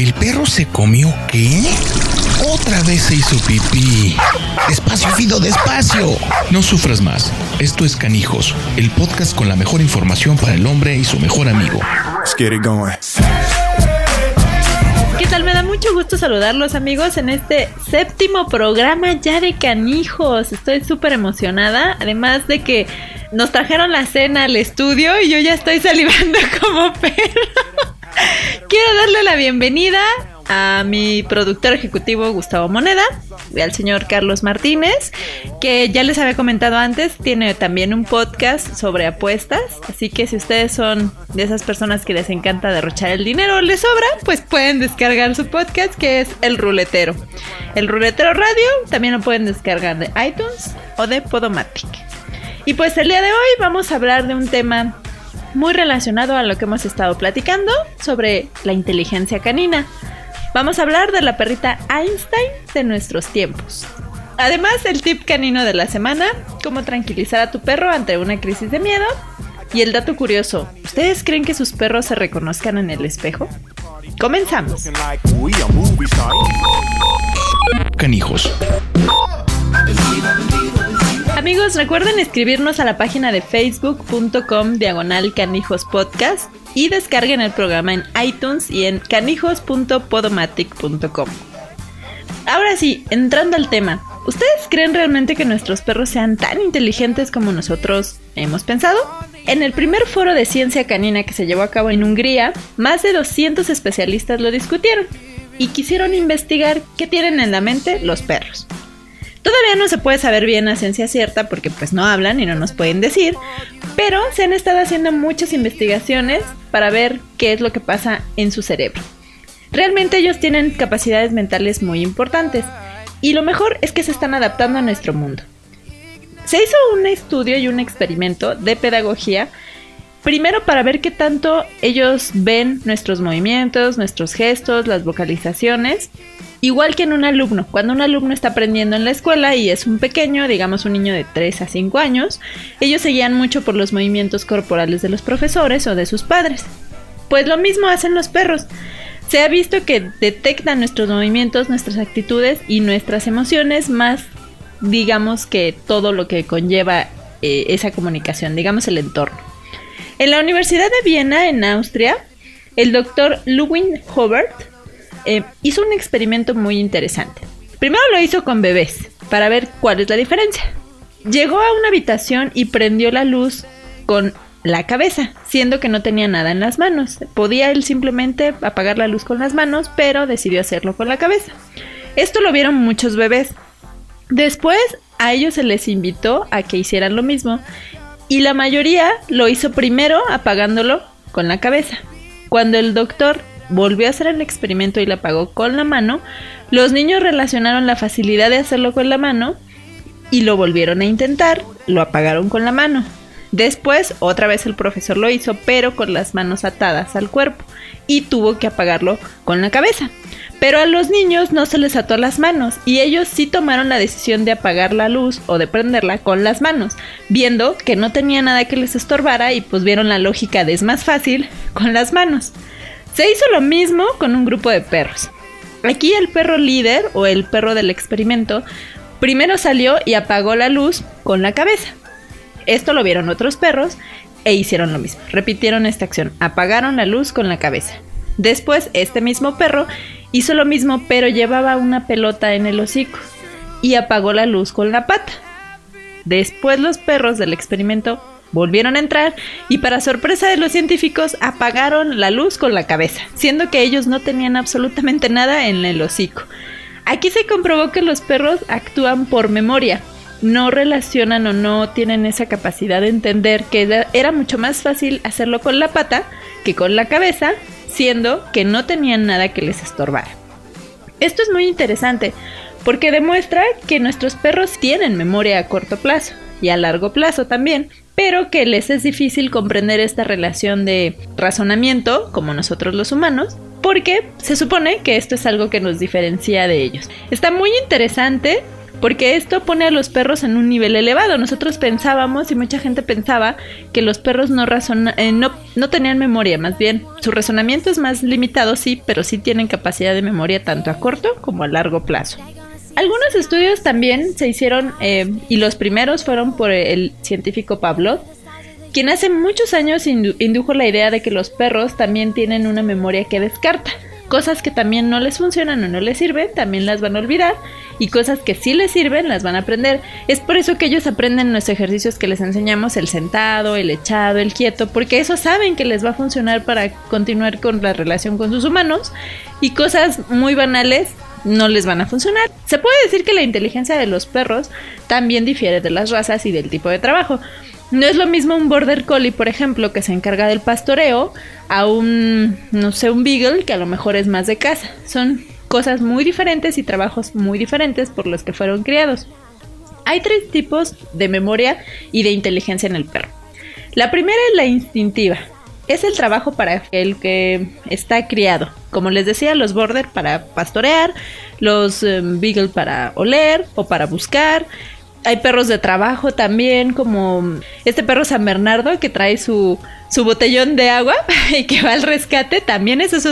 ¿El perro se comió qué? Otra vez se hizo pipí. Despacio, Fido, despacio. No sufras más. Esto es Canijos, el podcast con la mejor información para el hombre y su mejor amigo. Let's get it going. ¿Qué tal? Me da mucho gusto saludarlos, amigos, en este 7º programa ya de Canijos. Estoy súper emocionada, además de que nos trajeron la cena al estudio y yo ya estoy salivando como perro. Quiero darle la bienvenida a mi productor ejecutivo Gustavo Moneda y al señor Carlos Martínez, que ya les había comentado antes, tiene también un podcast sobre apuestas, así que si ustedes son de esas personas que les encanta derrochar el dinero o les sobra, pues pueden descargar su podcast, que es El Ruletero. El Ruletero Radio también lo pueden descargar de iTunes o de Podomatic. Y pues el día de hoy vamos a hablar de un tema muy relacionado a lo que hemos estado platicando sobre la inteligencia canina. Vamos a hablar de la perrita Einstein de nuestros tiempos. Además, el tip canino de la semana, cómo tranquilizar a tu perro ante una crisis de miedo. Y el dato curioso, ¿ustedes creen que sus perros se reconozcan en el espejo? Comenzamos. Canijos. Amigos, recuerden escribirnos a la página de facebook.com/canijospodcast y descarguen el programa en iTunes y en canijos.podomatic.com. Ahora sí, entrando al tema, ¿ustedes creen realmente que nuestros perros sean tan inteligentes como nosotros hemos pensado? En el primer foro de ciencia canina que se llevó a cabo en Hungría, más de 200 especialistas lo discutieron y quisieron investigar qué tienen en la mente los perros. Todavía no se puede saber bien a ciencia cierta porque pues no hablan y no nos pueden decir, pero se han estado haciendo muchas investigaciones para ver qué es lo que pasa en su cerebro. Realmente ellos tienen capacidades mentales muy importantes y lo mejor es que se están adaptando a nuestro mundo. Se hizo un estudio y un experimento de pedagogía, primero para ver qué tanto ellos ven nuestros movimientos, nuestros gestos, las vocalizaciones. Igual que en un alumno, cuando un alumno está aprendiendo en la escuela y es un pequeño, digamos un niño de 3 a 5 años, ellos se guían mucho por los movimientos corporales de los profesores o de sus padres. Pues lo mismo hacen los perros. Se ha visto que detectan nuestros movimientos, nuestras actitudes y nuestras emociones más, digamos, que todo lo que conlleva esa comunicación, digamos el entorno. En la Universidad de Viena, en Austria, el doctor Ludwig Hobart hizo un experimento muy interesante. Primero lo hizo con bebés, para ver cuál es la diferencia. Llegó a una habitación y prendió la luz con la cabeza, siendo que no tenía nada en las manos. Podía él simplemente apagar la luz con las manos, pero decidió hacerlo con la cabeza. Esto lo vieron muchos bebés. Después a ellos se les invitó a que hicieran lo mismo, y la mayoría lo hizo primero apagándolo con la cabeza. Cuando el doctor volvió a hacer el experimento y la apagó con la mano, los niños relacionaron la facilidad de hacerlo con la mano y lo volvieron a intentar, lo apagaron con la mano. Después, otra vez el profesor lo hizo, pero con las manos atadas al cuerpo, y tuvo que apagarlo con la cabeza. Pero a los niños no se les ató las manos, y ellos sí tomaron la decisión de apagar la luz o de prenderla con las manos, viendo que no tenía nada que les estorbara y pues vieron la lógica de es más fácil con las manos. Se hizo lo mismo con un grupo de perros. Aquí el perro líder o el perro del experimento primero salió y apagó la luz con la cabeza. Esto lo vieron otros perros e hicieron lo mismo. Repitieron esta acción, apagaron la luz con la cabeza. Después este mismo perro hizo lo mismo, pero llevaba una pelota en el hocico y apagó la luz con la pata. Después los perros del experimento volvieron a entrar y para sorpresa de los científicos apagaron la luz con la cabeza, siendo que ellos no tenían absolutamente nada en el hocico. Aquí se comprobó que los perros actúan por memoria, no relacionan o no tienen esa capacidad de entender que era mucho más fácil hacerlo con la pata que con la cabeza, siendo que no tenían nada que les estorbara. Esto es muy interesante porque demuestra que nuestros perros tienen memoria a corto plazo y a largo plazo también, pero que les es difícil comprender esta relación de razonamiento, como nosotros los humanos, porque se supone que esto es algo que nos diferencia de ellos. Está muy interesante porque esto pone a los perros en un nivel elevado. Nosotros pensábamos, y mucha gente pensaba, que los perros no tenían memoria, más bien su razonamiento es más limitado, sí, pero sí tienen capacidad de memoria tanto a corto como a largo plazo. Algunos estudios también se hicieron, y los primeros fueron por el científico Pavlov, quien hace muchos años indujo la idea de que los perros también tienen una memoria que descarta. Cosas que también no les funcionan o no les sirven, también las van a olvidar, y cosas que sí les sirven, las van a aprender. Es por eso que ellos aprenden los ejercicios que les enseñamos, el sentado, el echado, el quieto, porque eso saben que les va a funcionar para continuar con la relación con sus humanos, y cosas muy banales no les van a funcionar. Se puede decir que la inteligencia de los perros también difiere de las razas y del tipo de trabajo. No es lo mismo un border collie, por ejemplo, que se encarga del pastoreo, a un beagle, que a lo mejor es más de casa. Son cosas muy diferentes y trabajos muy diferentes por los que fueron criados. Hay 3 tipos de memoria y de inteligencia en el perro. La primera es la instintiva. Es el trabajo para el que está criado. Como les decía, los border para pastorear, los beagle para oler o para buscar. Hay perros de trabajo también, como este perro San Bernardo que trae su botellón de agua y que va al rescate. También ese es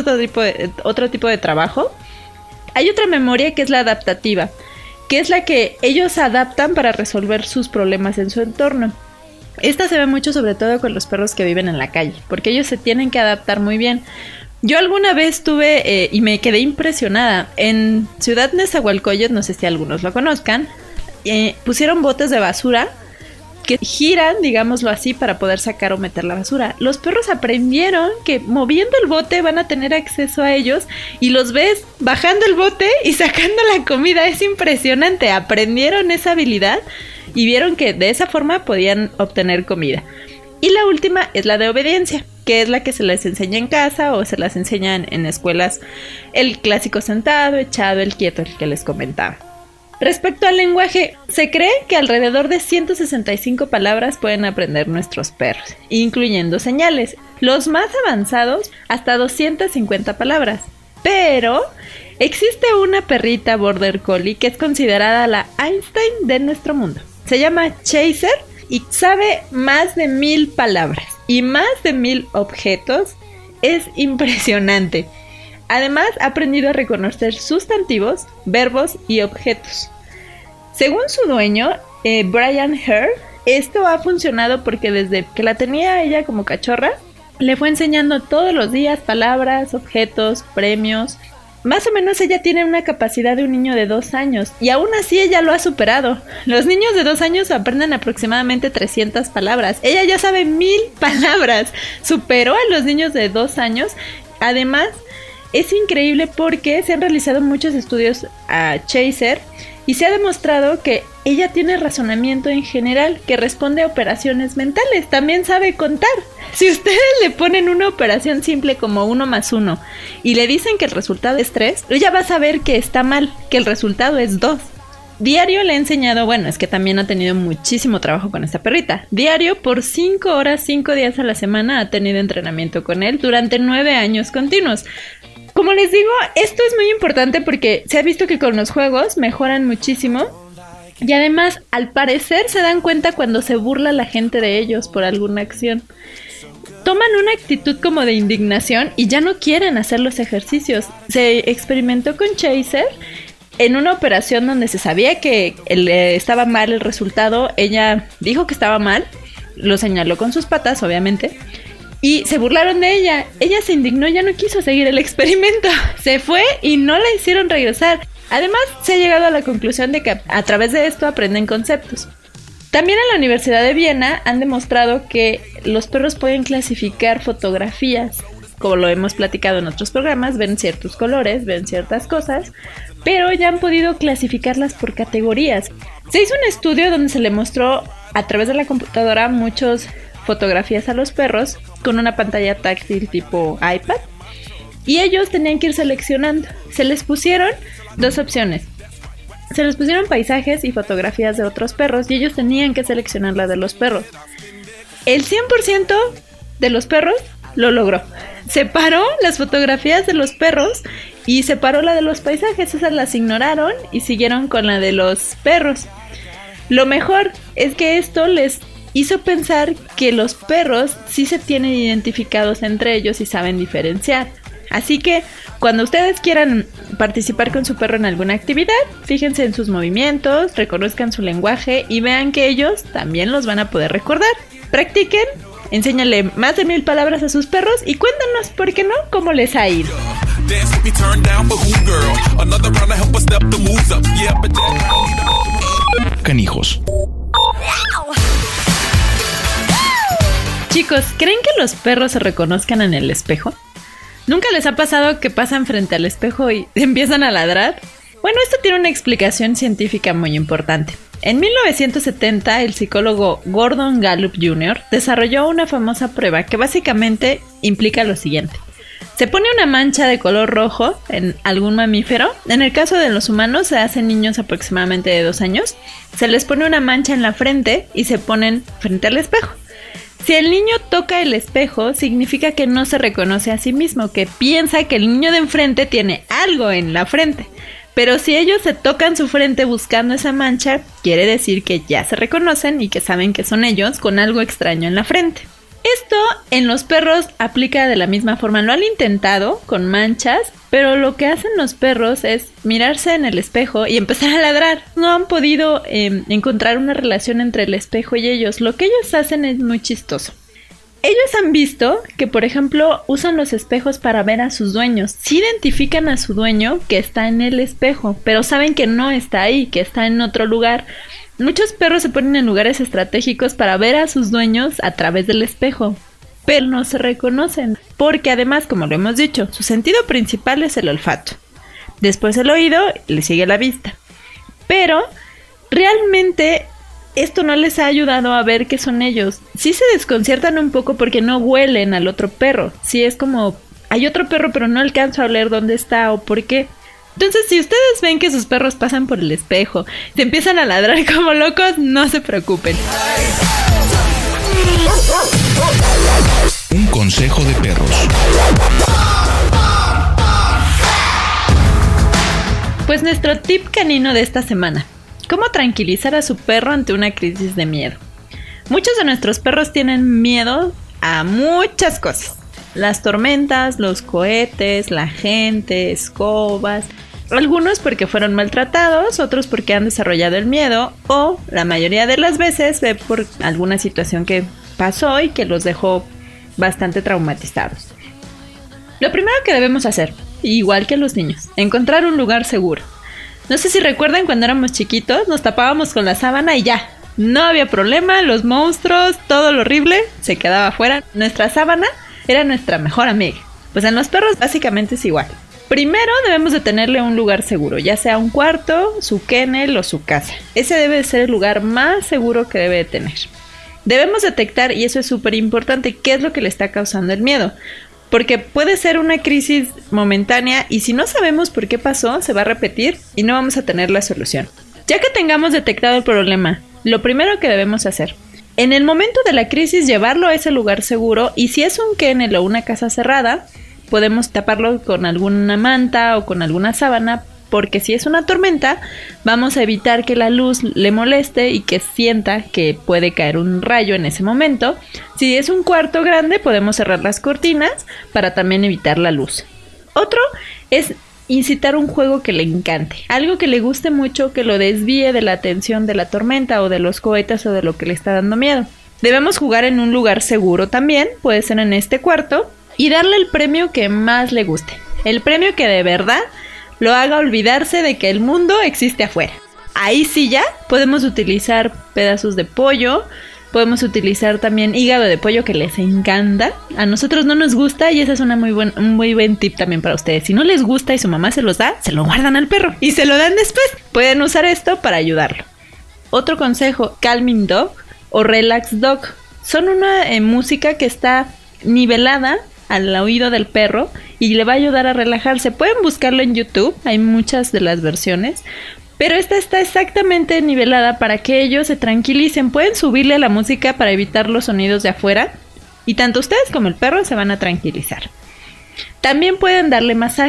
otro tipo de trabajo. Hay otra memoria que es la adaptativa, que es la que ellos adaptan para resolver sus problemas en su entorno. Esta se ve mucho sobre todo con los perros que viven en la calle, porque ellos se tienen que adaptar muy bien. Yo alguna vez tuve, y me quedé impresionada, en Ciudad Nezahualcóyotl, no sé si algunos lo conozcan, pusieron botes de basura que giran, digámoslo así, para poder sacar o meter la basura. Los perros aprendieron que moviendo el bote van a tener acceso a ellos, y los ves bajando el bote y sacando la comida. Es impresionante, aprendieron esa habilidad y vieron que de esa forma podían obtener comida. Y la última es la de obediencia, que es la que se les enseña en casa o se las enseñan en escuelas. El clásico sentado, echado, el quieto, el que les comentaba. Respecto al lenguaje, se cree que alrededor de 165 palabras pueden aprender nuestros perros, incluyendo señales. Los más avanzados, hasta 250 palabras. Pero existe una perrita border collie que es considerada la Einstein de nuestro mundo. Se llama Chaser y sabe más de 1000 palabras y más de 1000 objetos. Es impresionante. Además, ha aprendido a reconocer sustantivos, verbos y objetos. Según su dueño, Brian Hare, esto ha funcionado porque desde que la tenía ella como cachorra, le fue enseñando todos los días palabras, objetos, premios. Más o menos ella tiene una capacidad de un niño de 2 años y aún así ella lo ha superado. Los niños de 2 años aprenden aproximadamente 300 palabras. Ella ya sabe 1000 palabras. Superó a los niños de 2 años. Además, es increíble porque se han realizado muchos estudios a Chaser y se ha demostrado que ella tiene razonamiento en general, que responde a operaciones mentales, también sabe contar. Si ustedes le ponen una operación simple como 1 más 1 y le dicen que el resultado es 3, ella va a saber que está mal, que el resultado es 2. Diario le he enseñado, bueno, es que también ha tenido muchísimo trabajo con esta perrita. Diario por 5 horas, 5 días a la semana ha tenido entrenamiento con él durante 9 años continuos. Como les digo, esto es muy importante porque se ha visto que con los juegos mejoran muchísimo y además al parecer se dan cuenta cuando se burla la gente de ellos por alguna acción. Toman una actitud como de indignación y ya no quieren hacer los ejercicios. Se experimentó con Chaser en una operación donde se sabía que estaba mal el resultado. Ella dijo que estaba mal, lo señaló con sus patas, obviamente. Y se burlaron de ella. Ella se indignó y ya no quiso seguir el experimento. Se fue y no la hicieron regresar. Además, se ha llegado a la conclusión de que a través de esto aprenden conceptos. También en la Universidad de Viena han demostrado que los perros pueden clasificar fotografías. Como lo hemos platicado en otros programas, ven ciertos colores, ven ciertas cosas, pero ya han podido clasificarlas por categorías. Se hizo un estudio donde se le mostró a través de la computadora muchas fotografías a los perros con una pantalla táctil tipo iPad y ellos tenían que ir seleccionando. Se les pusieron 2 opciones. Se les pusieron paisajes y fotografías de otros perros y ellos tenían que seleccionar la de los perros. El 100% de los perros lo logró. Separó las fotografías de los perros y separó la de los paisajes. Esas las ignoraron y siguieron con la de los perros. Lo mejor es que esto les hizo pensar que los perros sí se tienen identificados entre ellos y saben diferenciar. Así que cuando ustedes quieran participar con su perro en alguna actividad, fíjense en sus movimientos, reconozcan su lenguaje y vean que ellos también los van a poder recordar. Practiquen, enséñale más de 1000 palabras a sus perros y cuéntanos, ¿por qué no?, cómo les ha ido. Canijos. Chicos, ¿creen que los perros se reconozcan en el espejo? ¿Nunca les ha pasado que pasan frente al espejo y empiezan a ladrar? Bueno, esto tiene una explicación científica muy importante. En 1970, el psicólogo Gordon Gallup Jr. desarrolló una famosa prueba que básicamente implica lo siguiente. Se pone una mancha de color rojo en algún mamífero. En el caso de los humanos se hacen niños aproximadamente de 2 años. Se les pone una mancha en la frente y se ponen frente al espejo. Si el niño toca el espejo, significa que no se reconoce a sí mismo, que piensa que el niño de enfrente tiene algo en la frente. Pero si ellos se tocan su frente buscando esa mancha, quiere decir que ya se reconocen y que saben que son ellos con algo extraño en la frente. Esto en los perros aplica de la misma forma. Lo han intentado con manchas, pero lo que hacen los perros es mirarse en el espejo y empezar a ladrar. No han podido encontrar una relación entre el espejo y ellos. Lo que ellos hacen es muy chistoso. Ellos han visto que, por ejemplo, usan los espejos para ver a sus dueños. Sí identifican a su dueño que está en el espejo, pero saben que no está ahí, que está en otro lugar. Muchos perros se ponen en lugares estratégicos para ver a sus dueños a través del espejo, pero no se reconocen, porque además, como lo hemos dicho, su sentido principal es el olfato. Después el oído, le sigue la vista. Pero realmente esto no les ha ayudado a ver que son ellos. Sí se desconciertan un poco porque no huelen al otro perro. Sí es como, hay otro perro pero no alcanzo a oler dónde está o por qué. Entonces, si ustedes ven que sus perros pasan por el espejo y se empiezan a ladrar como locos, no se preocupen. Un consejo de perros. Pues nuestro tip canino de esta semana: ¿cómo tranquilizar a su perro ante una crisis de miedo? Muchos de nuestros perros tienen miedo a muchas cosas. Las tormentas, los cohetes, la gente, escobas. Algunos porque fueron maltratados, otros porque han desarrollado el miedo, o la mayoría de las veces por alguna situación que pasó y que los dejó bastante traumatizados. Lo primero que debemos hacer, igual que los niños, encontrar un lugar seguro. No sé si recuerdan cuando éramos chiquitos, nos tapábamos con la sábana y ya, no había problema, los monstruos, todo lo horrible se quedaba afuera. Nuestra sábana era nuestra mejor amiga. Pues en los perros básicamente es igual. Primero debemos de tenerle un lugar seguro, ya sea un cuarto, su kennel o su casa. Ese debe de ser el lugar más seguro que debe de tener. Debemos detectar, y eso es súper importante, qué es lo que le está causando el miedo. Porque puede ser una crisis momentánea y si no sabemos por qué pasó, se va a repetir y no vamos a tener la solución. Ya que tengamos detectado el problema, lo primero que debemos hacer, en el momento de la crisis, llevarlo a ese lugar seguro, y si es un kennel o una casa cerrada, podemos taparlo con alguna manta o con alguna sábana, porque si es una tormenta, vamos a evitar que la luz le moleste y que sienta que puede caer un rayo en ese momento. Si es un cuarto grande, podemos cerrar las cortinas para también evitar la luz. Otro es incitar un juego que le encante, algo que le guste mucho, que lo desvíe de la atención de la tormenta o de los cohetes o de lo que le está dando miedo. Debemos jugar en un lugar seguro también, puede ser en este cuarto, y darle el premio que más le guste. El premio que de verdad lo haga olvidarse de que el mundo existe afuera. Ahí sí ya podemos utilizar pedazos de pollo, podemos utilizar también hígado de pollo que les encanta. A nosotros no nos gusta y ese es un muy buen tip también para ustedes. Si no les gusta y su mamá se los da, se lo guardan al perro y se lo dan después. Pueden usar esto para ayudarlo. Otro consejo, Calming Dog o Relax Dog. Son una música que está nivelada al oído del perro y le va a ayudar a relajarse. Pueden buscarlo en YouTube, hay muchas de las versiones, pero esta está exactamente nivelada para que ellos se tranquilicen. Pueden subirle a la música para evitar los sonidos de afuera y tanto ustedes como el perro se van a tranquilizar. También pueden darle masaje.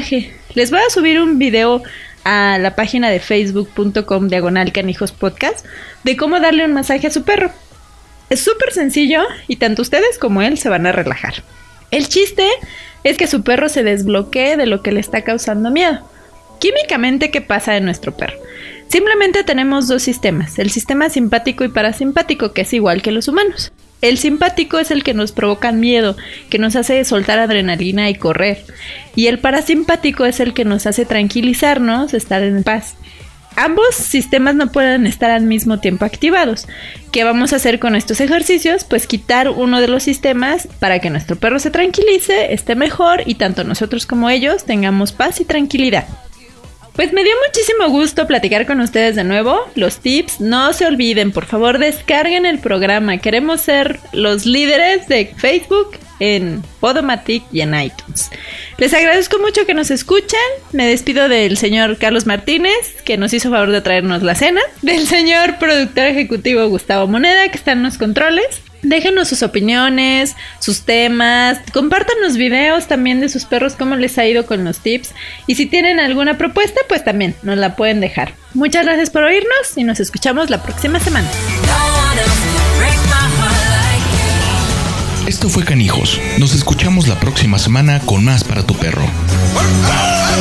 Les voy a subir un video a la página de facebook.com/canijospodcast de cómo darle un masaje a su perro. Es súper sencillo y tanto ustedes como él se van a relajar. El chiste es que su perro se desbloquee de lo que le está causando miedo. Químicamente, ¿qué pasa en nuestro perro? Simplemente tenemos dos sistemas, el sistema simpático y parasimpático, que es igual que los humanos. El simpático es el que nos provoca miedo, que nos hace soltar adrenalina y correr. Y el parasimpático es el que nos hace tranquilizarnos, estar en paz. Ambos sistemas no pueden estar al mismo tiempo activados. ¿Qué vamos a hacer con estos ejercicios? Pues quitar uno de los sistemas para que nuestro perro se tranquilice, esté mejor y tanto nosotros como ellos tengamos paz y tranquilidad. Pues me dio muchísimo gusto platicar con ustedes de nuevo. Los tips, no se olviden, por favor descarguen el programa. Queremos ser los líderes de Facebook en Podomatic y en iTunes. Les agradezco mucho que nos escuchen. Me despido del señor Carlos Martínez, que nos hizo favor de traernos la cena. Del señor productor ejecutivo Gustavo Moneda, que está en los controles. Déjenos sus opiniones, sus temas, compartan los videos también de sus perros, cómo les ha ido con los tips. Y si tienen alguna propuesta, pues también nos la pueden dejar. Muchas gracias por oírnos y nos escuchamos la próxima semana. Esto fue Canijos. Nos escuchamos la próxima semana con más para tu perro.